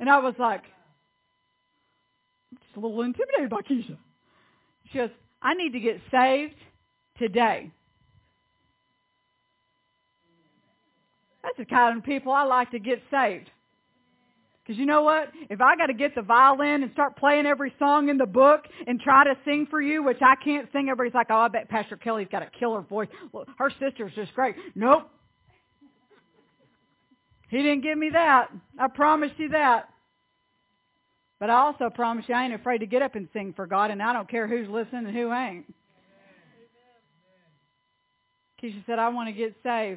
And I was like, I'm just a little intimidated by Keisha. She goes, I need to get saved today. That's the kind of people I like to get saved. Because you know what? If I got to get the violin and start playing every song in the book and try to sing for you, which I can't sing, everybody's like, oh, I bet Pastor Kelly's got a killer voice. Well, her sister's just great. Nope. He didn't give me that. I promise you that. But I also promise you I ain't afraid to get up and sing for God, and I don't care who's listening and who ain't. Keisha said, I want to get saved.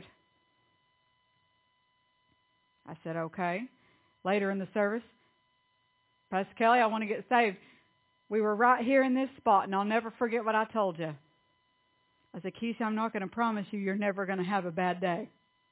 I said, okay. Later in the service, Pastor Kelly, I want to get saved. We were right here in this spot, and I'll never forget what I told you. I said, Keisha, I'm not going to promise you you're never going to have a bad day.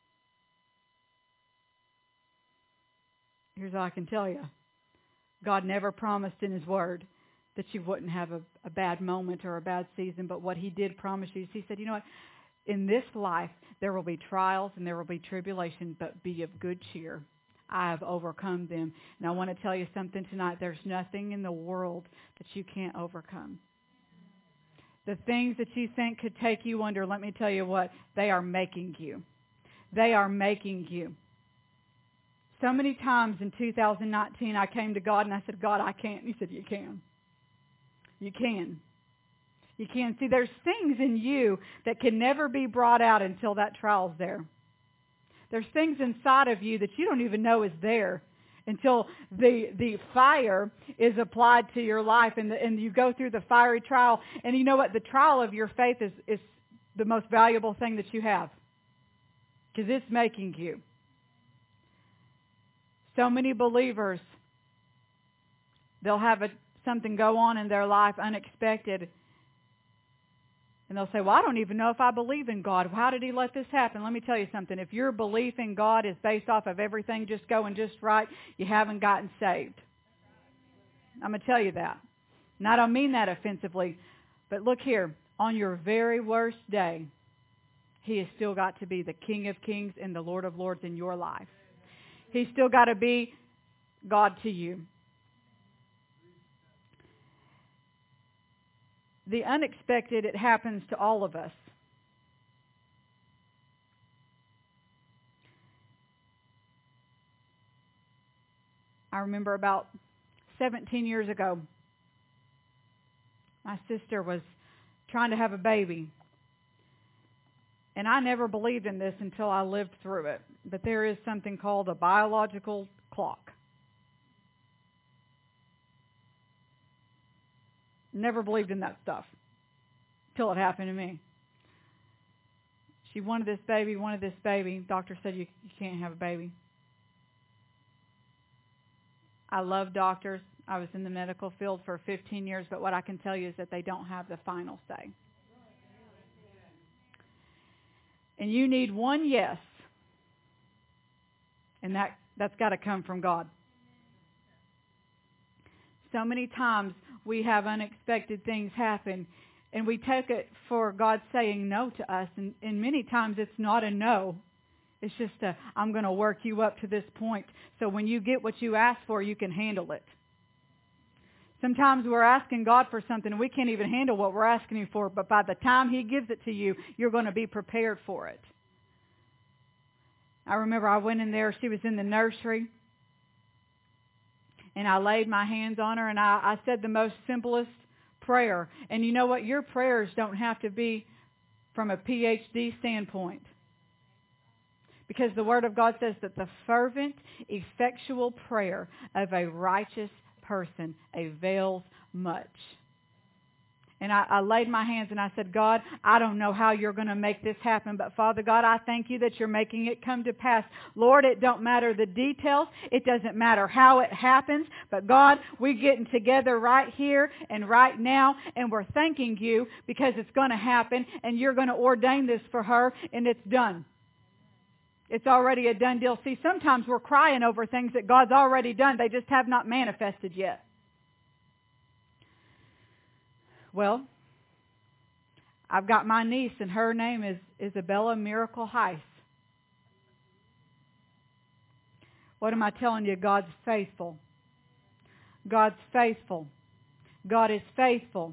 Here's all I can tell you. God never promised in His Word that you wouldn't have a bad moment or a bad season, but what He did promise you is He said, you know what? In this life, there will be trials and there will be tribulation, but be of good cheer. I have overcome them. And I want to tell you something tonight. There's nothing in the world that you can't overcome. The things that you think could take you under, let me tell you what, they are making you. They are making you. So many times in 2019, I came to God and I said, God, I can't. He said, you can. You can. You can. See, there's things in you that can never be brought out until that trial's there. There's things inside of you that you don't even know is there until the fire is applied to your life and you go through the fiery trial. And you know what? The trial of your faith is the most valuable thing that you have because it's making you. So many believers, they'll have something go on in their life unexpected. And they'll say, well, I don't even know if I believe in God. How did He let this happen? Let me tell you something. If your belief in God is based off of everything just going just right, you haven't gotten saved. I'm going to tell you that. And I don't mean that offensively. But look here. On your very worst day, He has still got to be the King of Kings and the Lord of Lords in your life. He's still got to be God to you. The unexpected, it happens to all of us. I remember about 17 years ago, my sister was trying to have a baby. And I never believed in this until I lived through it. But there is something called a biological clock. Never believed in that stuff until it happened to me. She wanted this baby. Doctor said you can't have a baby. I love doctors. I was in the medical field for 15 years, but what I can tell you is that they don't have the final say. And you need one yes, and that's got to come from God. So many times we have unexpected things happen, and we take it for God saying no to us. And many times it's not a no. It's just I'm going to work you up to this point. So when you get what you ask for, you can handle it. Sometimes we're asking God for something, and we can't even handle what we're asking Him for. But by the time He gives it to you, you're going to be prepared for it. I remember I went in there. She was in the nursery. And I laid my hands on her, and I said the most simplest prayer. And you know what? Your prayers don't have to be from a PhD standpoint. Because the Word of God says that the fervent, effectual prayer of a righteous person avails much. And I laid my hands and I said, God, I don't know how you're going to make this happen, but Father God, I thank you that you're making it come to pass. Lord, it don't matter the details. It doesn't matter how it happens, but God, we're getting together right here and right now, and we're thanking you because it's going to happen, and you're going to ordain this for her, and it's done. It's already a done deal. See, sometimes we're crying over things that God's already done. They just have not manifested yet. Well, I've got my niece, and her name is Isabella Miracle Heiss. What am I telling you? God's faithful. God's faithful. God is faithful.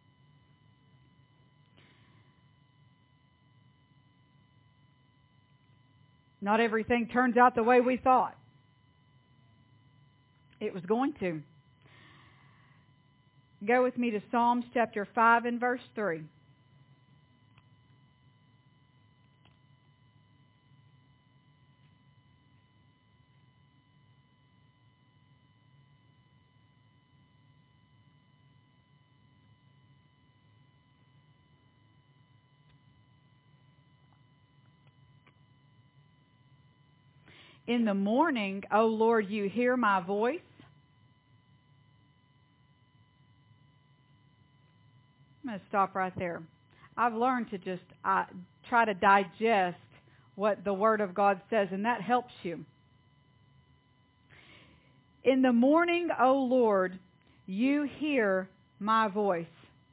Not everything turns out the way we thought it was going to. Go with me to Psalms chapter 5 and verse 3. In the morning, O Lord, you hear my voice. I'm going to stop right there. I've learned to just try to digest what the Word of God says, and that helps you. In the morning, O Lord, you hear my voice.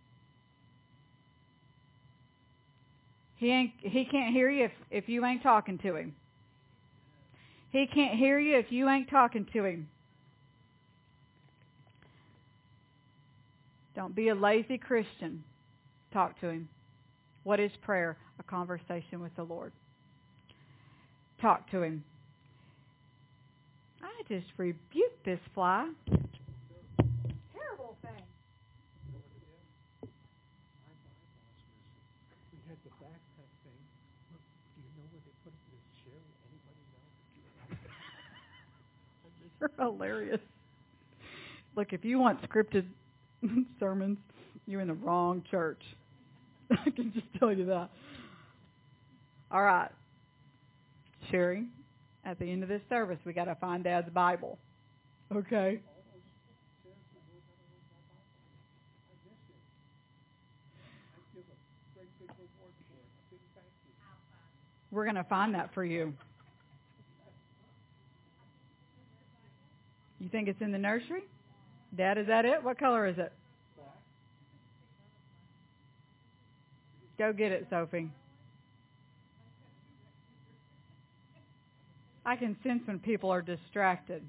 He can't hear you if you ain't talking to him. He can't hear you if you ain't talking to him. Don't be a lazy Christian. Talk to him. What is prayer? A conversation with the Lord. Talk to him. I just rebuked this fly. Terrible thing. We had the backpack thing. Look, do you know where they put this chair? Anybody know? You're hilarious. Look, if you want scripted sermons, you're in the wrong church. I can just tell you that. All right. Sherry, at the end of this service, we got to find Dad's Bible. Okay? We're going to find that for you. You think it's in the nursery? Dad, is that it? What color is it? Go get it, Sophie. I can sense when people are distracted.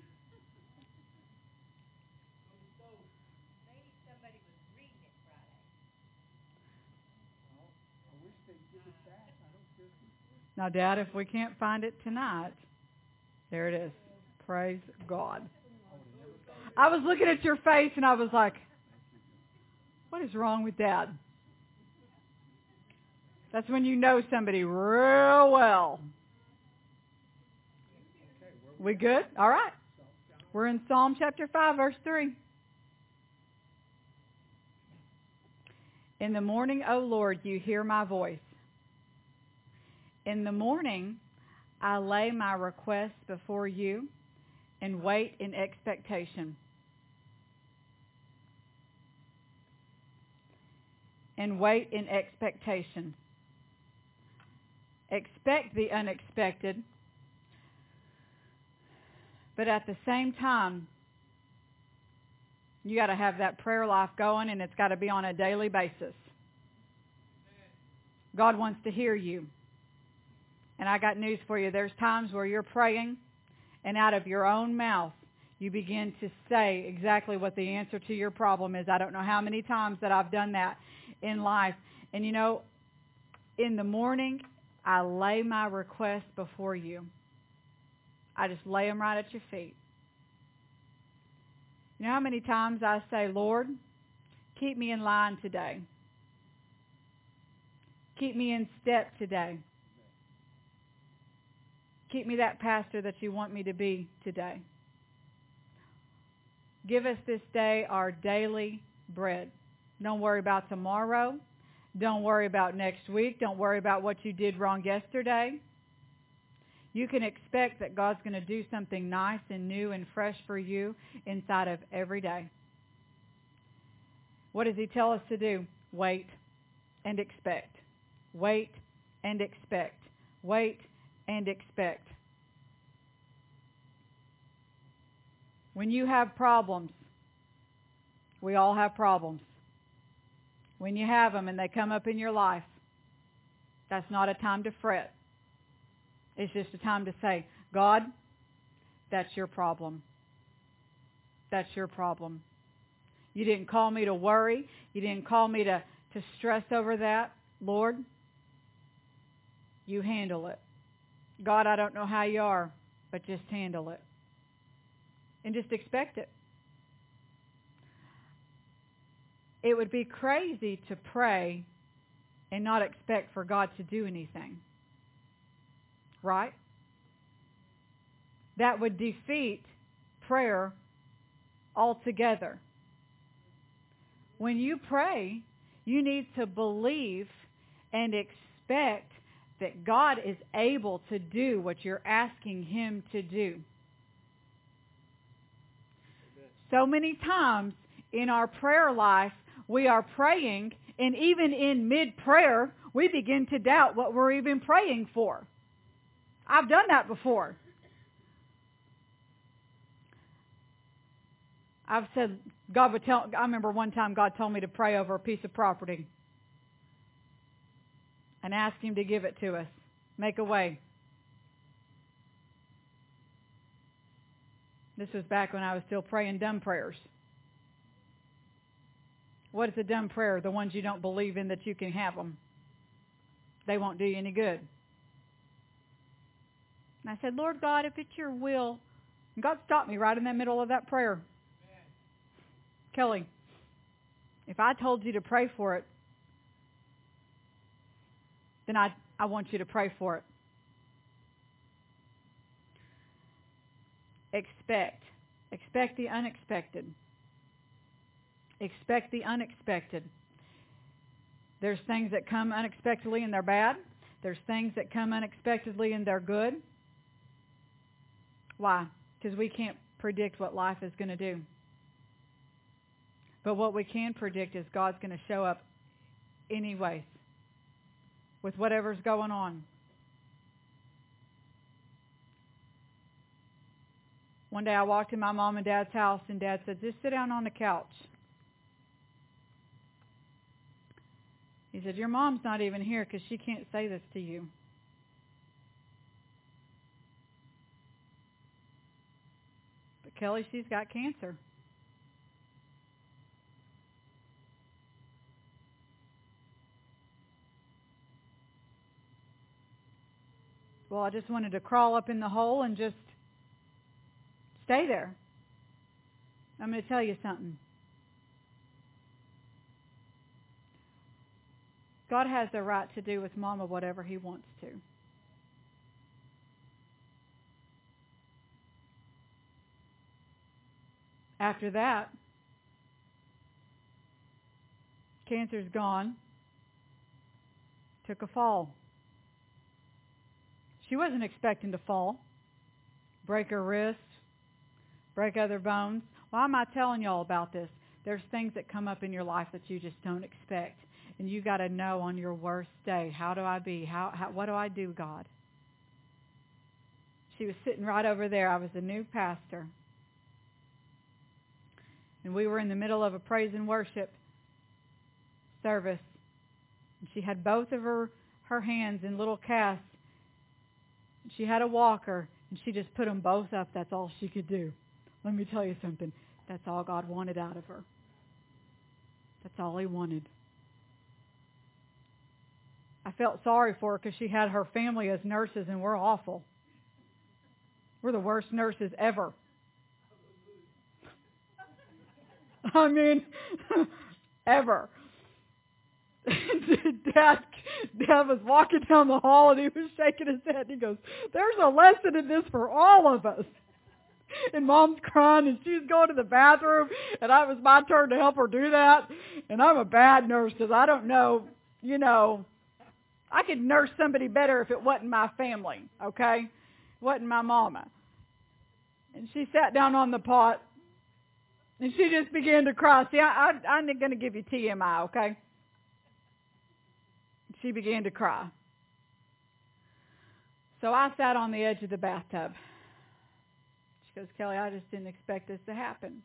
Now, Dad, if we can't find it tonight, there it is. Praise God. I was looking at your face and I was like, what is wrong with Dad? That's when you know somebody real well. We good? All right. We're in Psalm chapter 5, verse 3. In the morning, O Lord, you hear my voice. In the morning, I lay my requests before you and wait in expectation. And wait in expectation. Expect the unexpected, but at the same time, you got to have that prayer life going, and it's got to be on a daily basis. God wants to hear you. And I got news for you. There's times where you're praying, and out of your own mouth, you begin to say exactly what the answer to your problem is. I don't know how many times that I've done that in life. And you know, in the morning, I lay my requests before you. I just lay them right at your feet. You know how many times I say, Lord, keep me in line today. Keep me in step today. Keep me that pastor that you want me to be today. Give us this day our daily bread. Don't worry about tomorrow. Don't worry about next week. Don't worry about what you did wrong yesterday. You can expect that God's going to do something nice and new and fresh for you inside of every day. What does he tell us to do? Wait and expect. Wait and expect. Wait and expect. When you have problems, we all have problems. When you have them and they come up in your life, that's not a time to fret. It's just a time to say, God, that's your problem. That's your problem. You didn't call me to worry. You didn't call me to stress over that. Lord, you handle it. God, I don't know how you are, but just handle it. And just expect it. It would be crazy to pray and not expect for God to do anything. Right? That would defeat prayer altogether. When you pray, you need to believe and expect that God is able to do what you're asking Him to do. So many times in our prayer life, we are praying, and even in mid-prayer, we begin to doubt what we're even praying for. I've done that before. I've said, I remember one time God told me to pray over a piece of property and ask Him to give it to us, make a way. This was back when I was still praying dumb prayers. What is a dumb prayer? The ones you don't believe in that you can have them. They won't do you any good. And I said, Lord God, if it's your will. And God stopped me right in the middle of that prayer. Kelly, if I told you to pray for it, then I want you to pray for it. Expect the unexpected. Expect the unexpected. There's things that come unexpectedly and they're bad. There's things that come unexpectedly and they're good. Why? Because we can't predict what life is going to do. But what we can predict is God's going to show up anyways with whatever's going on. One day I walked in my mom and dad's house and Dad said, just sit down on the couch. He said, your mom's not even here because she can't say this to you. But Kelly, she's got cancer. Well, I just wanted to crawl up in the hole and just stay there. I'm going to tell you something. God has the right to do with Mama whatever He wants to. After that, cancer's gone. Took a fall. She wasn't expecting to fall, break her wrist, break other bones. Why am I telling y'all about this? There's things that come up in your life that you just don't expect. And you got to know on your worst day, how do I be? What do I do, God? She was sitting right over there. I was a new pastor. And we were in the middle of a praise and worship service. And she had both of her hands in little casts. She had a walker, and she just put them both up. That's all she could do. Let me tell you something. That's all God wanted out of her. That's all He wanted. I felt sorry for her because she had her family as nurses, and we're awful. We're the worst nurses ever. I mean, ever. Dad was walking down the hall, and he was shaking his head. He goes, there's a lesson in this for all of us. And Mom's crying, and she's going to the bathroom, and it was my turn to help her do that. And I'm a bad nurse because I don't know, I could nurse somebody better if it wasn't my family, okay? It wasn't my mama. And she sat down on the pot, and she just began to cry. See, I'm going to give you TMI, okay? She began to cry. So I sat on the edge of the bathtub. She goes, Kelly, I just didn't expect this to happen.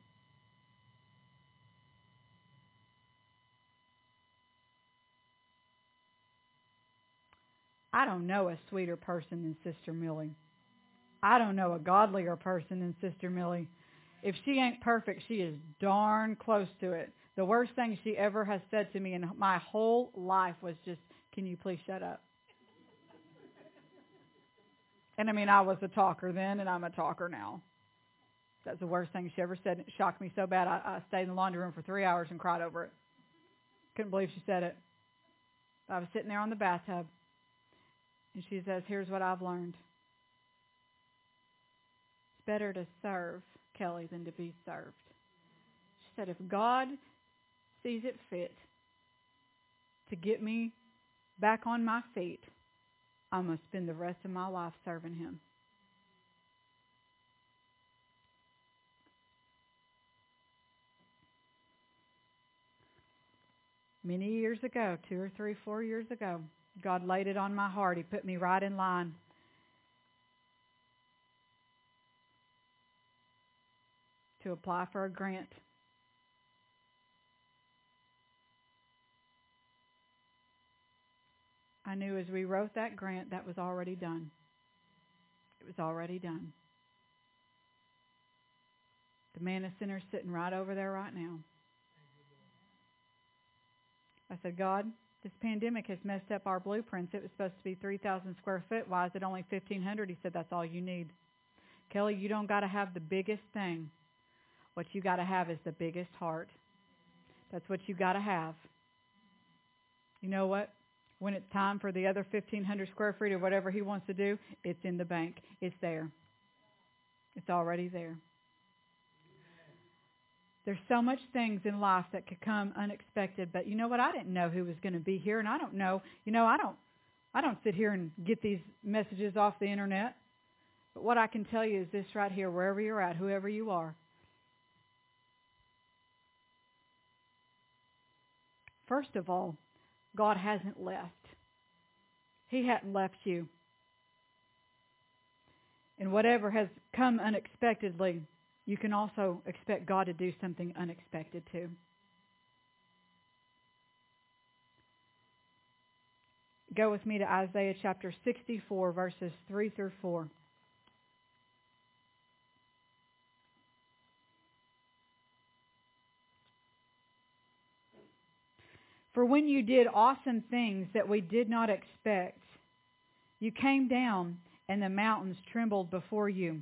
I don't know a sweeter person than Sister Millie. I don't know a godlier person than Sister Millie. If she ain't perfect, she is darn close to it. The worst thing she ever has said to me in my whole life was just, "Can you please shut up?" And I mean, I was a talker then, and I'm a talker now. That's the worst thing she ever said. It shocked me so bad, I stayed in the laundry room for 3 hours and cried over it. Couldn't believe she said it. I was sitting there on the bathtub, and she says, "Here's what I've learned. It's better to serve, Kelly, than to be served." She said, "If God sees it fit to get me back on my feet, I'm going to spend the rest of my life serving Him." Many years ago, 2 or 3, 4 years ago, God laid it on my heart. He put me right in line. To apply for a grant. I knew as we wrote that grant, that was already done. It was already done. The Manna Center's sitting right over there right now. I said, "God, this pandemic has messed up our blueprints. It was supposed to be 3,000 square foot. Why is it only 1,500? He said, "That's all you need. Kelly, you don't got to have the biggest thing. What you got to have is the biggest heart. That's what you got to have." You know what? When it's time for the other 1,500 square feet or whatever He wants to do, it's in the bank. It's there. It's already there. There's so much things in life that could come unexpected, but you know what? I didn't know who was going to be here, and I don't know. I don't sit here and get these messages off the internet. But what I can tell you is this right here, wherever you're at, whoever you are. First of all, God hasn't left. He hadn't left you. And whatever has come unexpectedly, you can also expect God to do something unexpected too. Go with me to Isaiah chapter 64, verses 3 through 4. "For when you did awesome things that we did not expect, you came down and the mountains trembled before you.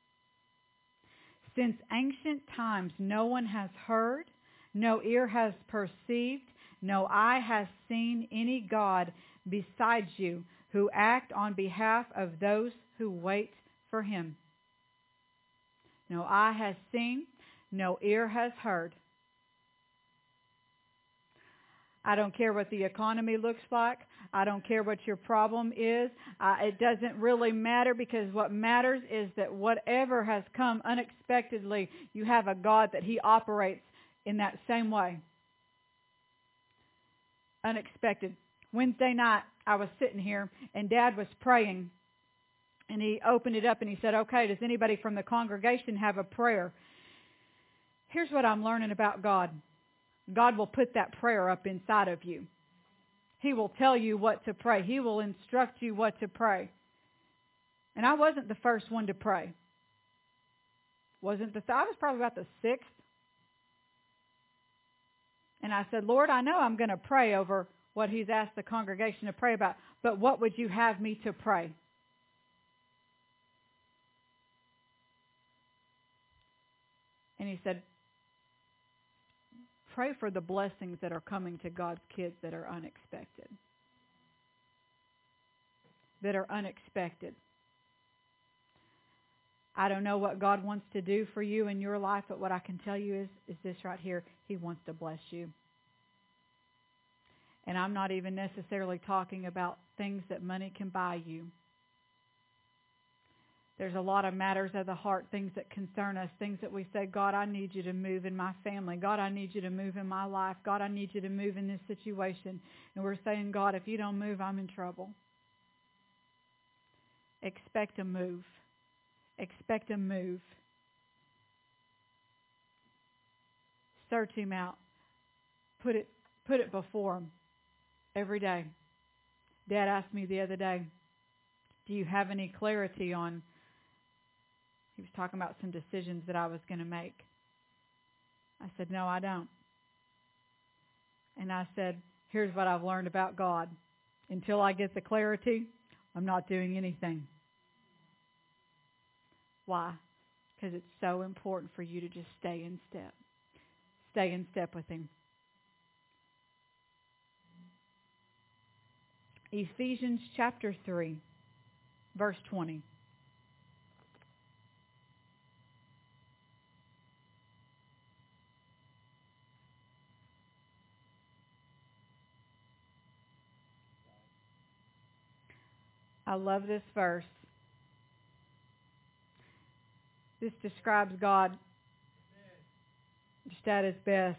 Since ancient times no one has heard, no ear has perceived, no eye has seen any God besides you who act on behalf of those who wait for Him. No eye has seen, no ear has heard." I don't care what the economy looks like. I don't care what your problem is. It doesn't really matter, because what matters is that whatever has come unexpectedly, you have a God that He operates in that same way. Unexpected. Wednesday night, I was sitting here and Dad was praying, and he opened it up and he said, "Okay, does anybody from the congregation have a prayer?" Here's what I'm learning about God. God will put that prayer up inside of you. He will tell you what to pray. He will instruct you what to pray. And I wasn't the first one to pray. I was probably about the 6th. And I said, "Lord, I know I'm going to pray over what He's asked the congregation to pray about, but what would you have me to pray?" And He said, "Pray for the blessings that are coming to God's kids that are unexpected." That are unexpected. I don't know what God wants to do for you in your life, but what I can tell you is this right here. He wants to bless you. And I'm not even necessarily talking about things that money can buy you. There's a lot of matters of the heart, things that concern us, things that we say, "God, I need you to move in my family. God, I need you to move in my life. God, I need you to move in this situation." And we're saying, "God, if you don't move, I'm in trouble." Expect a move. Expect a move. Search Him out. Put it before Him every day. Dad asked me the other day, "Do you have any clarity on He was talking about some decisions that I was going to make. I said, no, I don't. And I said, here's what I've learned about God. Until I get the clarity, I'm not doing anything. Why? Because it's so important for you to just stay in step. Stay in step with Him. Ephesians chapter 3, verse 20. I love this verse. This describes God just at His best.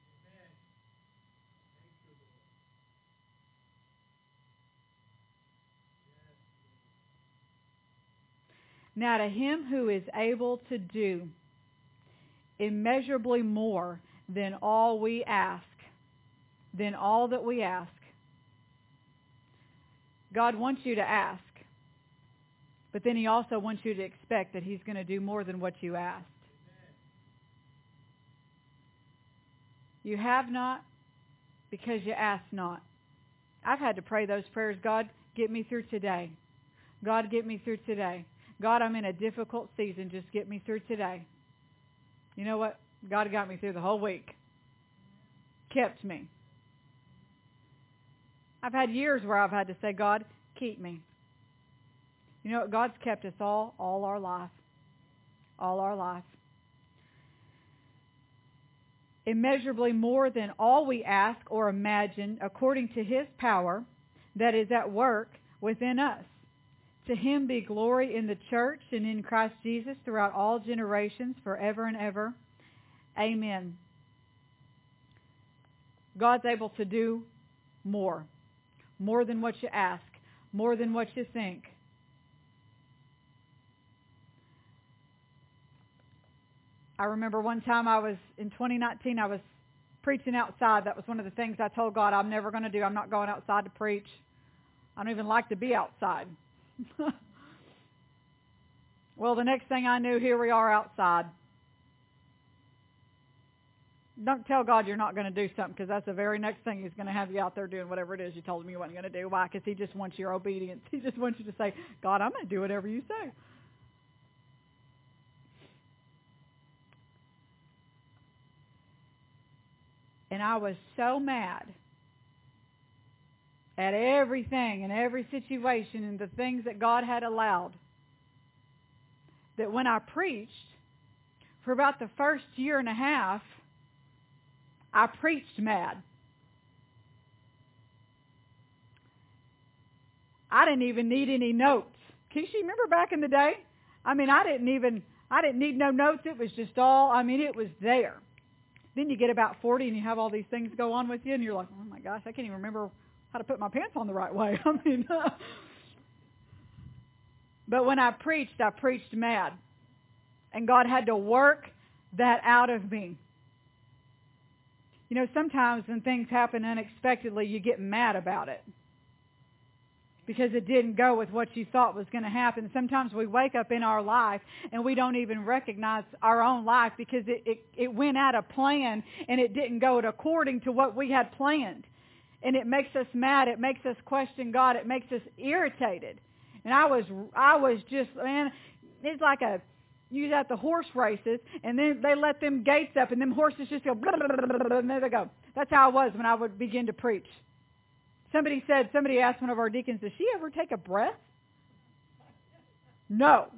Now to Him who is able to do immeasurably more than all we ask, than all that we ask. God wants you to ask, but then He also wants you to expect that He's going to do more than what you asked. You have not because you ask not. I've had to pray those prayers. God, get me through today. God, get me through today. God, I'm in a difficult season. Just get me through today. You know what? God got me through the whole week. Kept me. I've had years where I've had to say, God, keep me. You know what? God's kept us all our life. All our life. Immeasurably more than all we ask or imagine, according to His power that is at work within us. To Him be glory in the church and in Christ Jesus throughout all generations, forever and ever. Amen. God's able to do more. More than what you ask. More than what you think. I remember one time in 2019, I was preaching outside. That was one of the things I told God I'm never going to do. I'm not going outside to preach. I don't even like to be outside. Well, the next thing I knew, here we are outside. Don't tell God you're not going to do something, because that's the very next thing He's going to have you out there doing whatever it is you told Him you weren't going to do. Why? Because He just wants your obedience. He just wants you to say, God, I'm going to do whatever you say. And I was so mad at everything and every situation and the things that God had allowed that when I preached, for about the first year and a half, I preached mad. I didn't even need any notes. Keisha, you remember back in the day? I didn't need no notes. It was just it was there. Then you get about 40 and you have all these things go on with you and you're like, oh my gosh, I can't even remember how to put my pants on the right way. But when I preached mad. And God had to work that out of me. You know, sometimes when things happen unexpectedly, you get mad about it. Because it didn't go with what you thought was going to happen. Sometimes we wake up in our life and we don't even recognize our own life because it went out of plan and it didn't go according to what we had planned. And it makes us mad. It makes us question God. It makes us irritated. And I was just, man, it's like you at the horse races, and then they let them gates up, and them horses just go, blah, blah, blah, blah, blah, and there they go. That's how I was when I would begin to preach. Somebody asked one of our deacons, does she ever take a breath? No.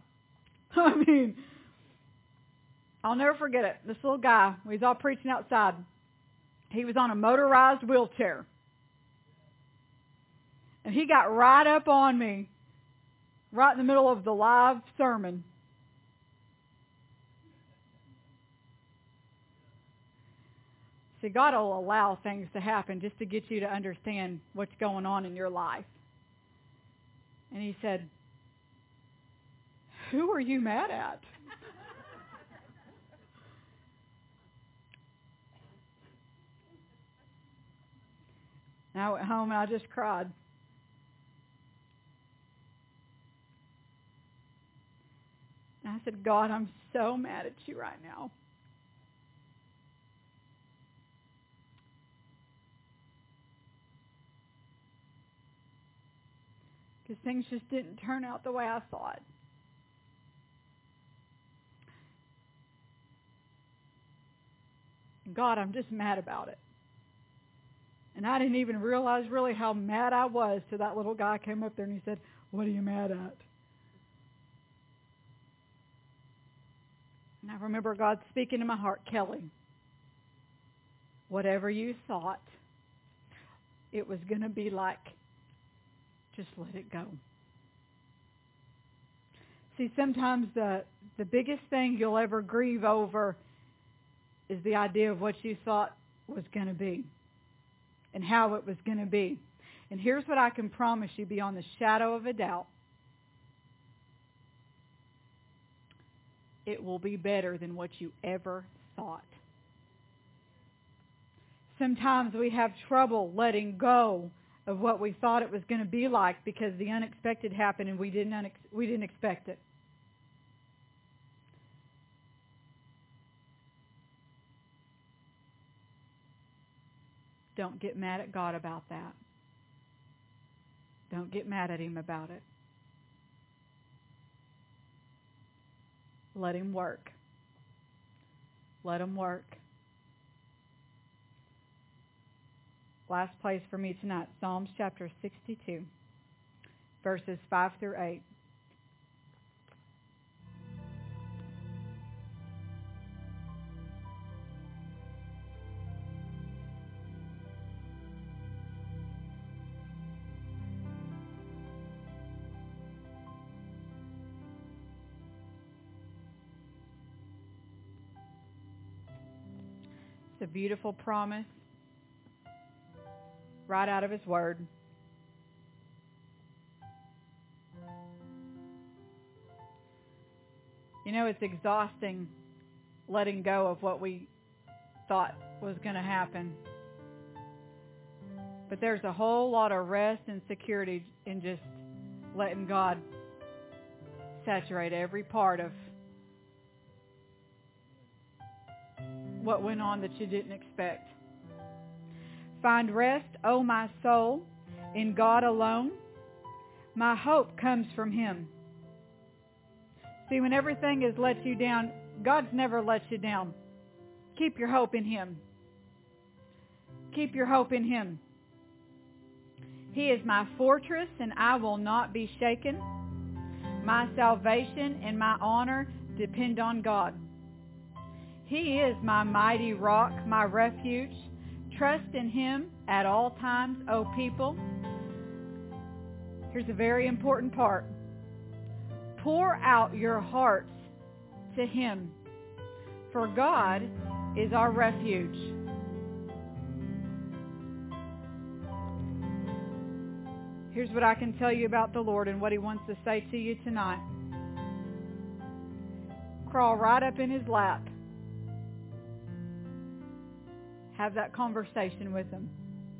I'll never forget it. This little guy, we was all preaching outside. He was on a motorized wheelchair. And he got right up on me, right in the middle of the live sermon. See, God will allow things to happen just to get you to understand what's going on in your life. And he said, who are you mad at? And I went home and I just cried. And I I said, God, I'm so mad at you right now. Because things just didn't turn out the way I thought. God, I'm just mad about it. And I didn't even realize really how mad I was till that little guy came up there and he said, what are you mad at? And I remember God speaking to my heart, Kelly, whatever you thought it was going to be like, just let it go. See, sometimes the biggest thing you'll ever grieve over is the idea of what you thought was going to be and how it was going to be. And here's what I can promise you beyond the shadow of a doubt. It will be better than what you ever thought. Sometimes we have trouble letting go of what we thought it was going to be like because the unexpected happened and we didn't expect it. Don't get mad at God about that. Don't get mad at Him about it. Let Him work. Let Him work. Last place for me tonight, Psalms chapter 62, verses 5 through 8. It's a beautiful promise right out of His Word. You know, it's exhausting letting go of what we thought was going to happen. But there's a whole lot of rest and security in just letting God saturate every part of what went on that you didn't expect. Find rest, O my soul, in God alone. My hope comes from Him. See, when everything has let you down, God's never let you down. Keep your hope in Him. Keep your hope in Him. He is my fortress, and I will not be shaken. My salvation and my honor depend on God. He is my mighty rock, my refuge. Trust in Him at all times, O people. Here's a very important part. Pour out your hearts to Him, for God is our refuge. Here's what I can tell you about the Lord and what He wants to say to you tonight. Crawl right up in His lap. Have that conversation with Him.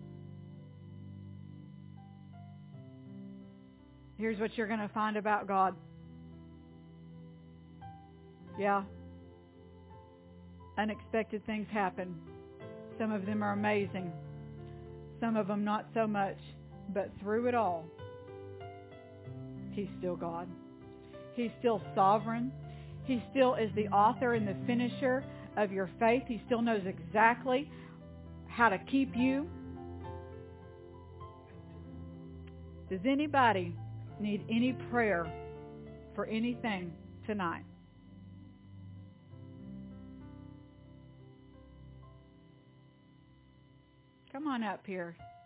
Here's what you're going to find about God. Yeah. Unexpected things happen. Some of them are amazing. Some of them not so much. But through it all, He's still God. He's still sovereign. He still is the author and the finisher of your faith. He still knows exactly how to keep you. Does anybody need any prayer for anything tonight? Come on up here.